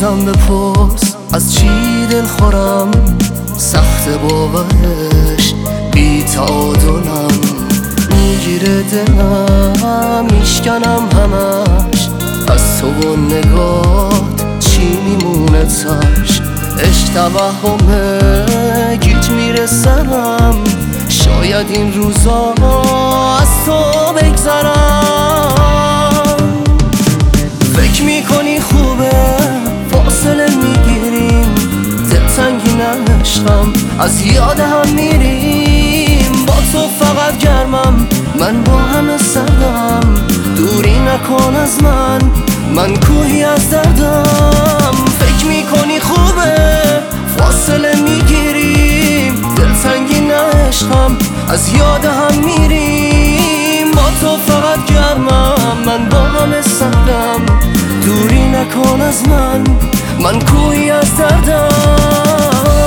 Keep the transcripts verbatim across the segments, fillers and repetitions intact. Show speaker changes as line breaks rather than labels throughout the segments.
ازم بپرس از چی دل خورم، سخت باورش بی تعادلم، میگیره دلم میشکنم همش، از تو و نگات چی میمونه تاش، عشق توهمه گیج میره سرم، شاید این روزا از تو بگذرم. فکر میکنی خوبه فاصله میگیریم، دلتنگی نشتم از یاد هم میریم، با تو فقط گرمم من با همه سردم، دوری نکن از من من کوهی از دردم. فکر میکنی خوبه فاصله میگیریم، دلتنگی نشتم از یاد هم میریم، با تو فقط گرمم من با همه سردم، دوری نکن از من من کوهی از دردم.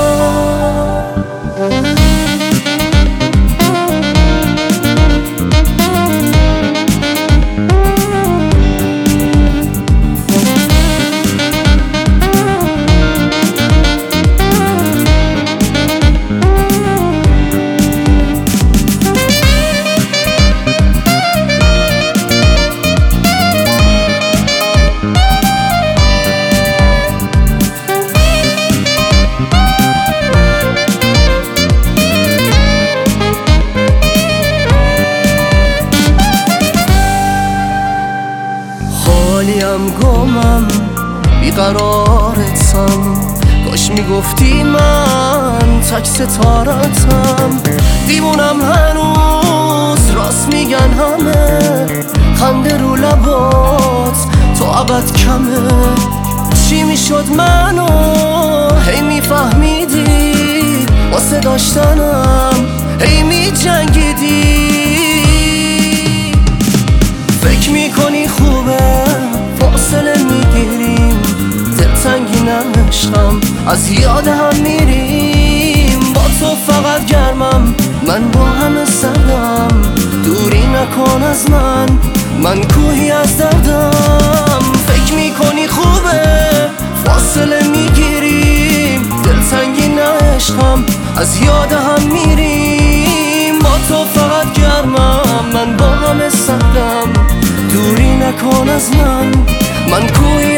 حالیم گمم بیقرارتم، کاش میگفتی من تک ستارتم، دیوونم هنوز راست میگن همه، خنده رو لبات تو ابد کمه، چی میشد منو هی میفهمیدی، واسه داشتنم هی میجنگیدی. فکر میکنی خوبه فاصله میگیریم، دلتنگی نشتم از یاد هم میریم، با تو فقط گرمم من با همه سردم، دوری نکن از من من کوهی از دردم. فکر میکنی خوبه فاصله میگیریم، دلتنگی نشتم از یاد هم میریم، با تو فقط گرمم من با همه سردم، دوری نکن از من من کوهی